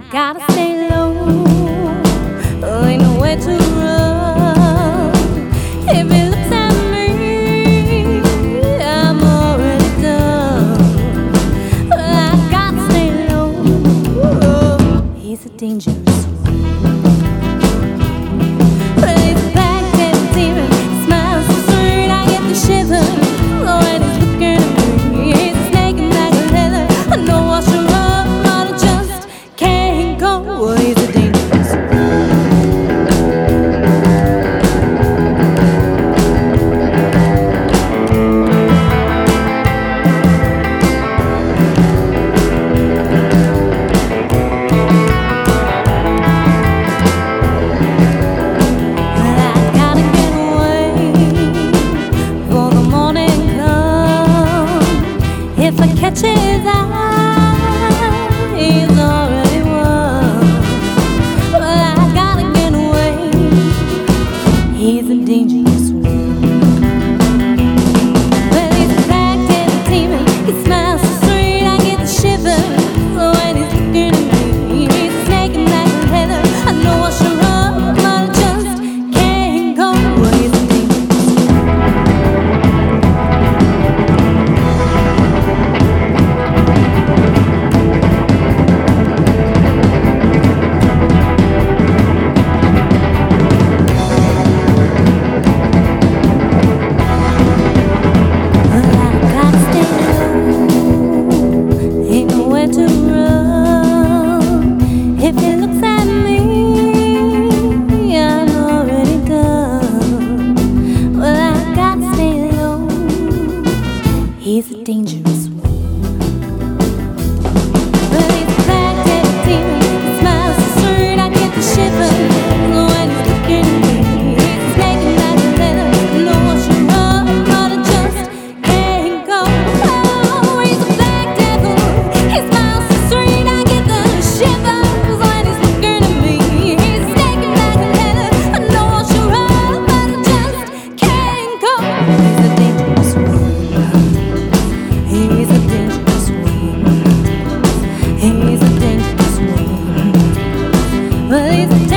Gotta stay low, ain't nowhere to run. If he looks at me, I'm already done. Well, I gotta stay low, he's a dangerous one. Well, he's a back-end demon, he smiles so sweet, I get the shivers. Oh, and he's looking at me, he's a snake in back of leather. I know I should run, but I just can't go. Well, he's a dangerous one. If I catch his eye, he's already won. Well, I gotta get away. He's a dangerous one. Well, he's a black-tailed demon. He smiles so sweet, I get the shivers. So when he's looking at me, he's a snake in back of leather. I know I should run, but I just can't go. Well, he's a to run. If he looks at me, I'm already done. Well, I gotta stay low. He's a dangerous one. Well, he's a black-tailed demon. He smiles so sweet, I get the shivers. When he's looking at me, he's a snake in back of leather. I know I should run, but I just can't go. Oh, he's a black devil. He smiles so sweet, I get the shivers. When he's looking at me, he's a snake in back of leather. I know I should run, but I just can't go. He's a dangerous one. He's a dangerous one. He's a dangerous one. Well, he's a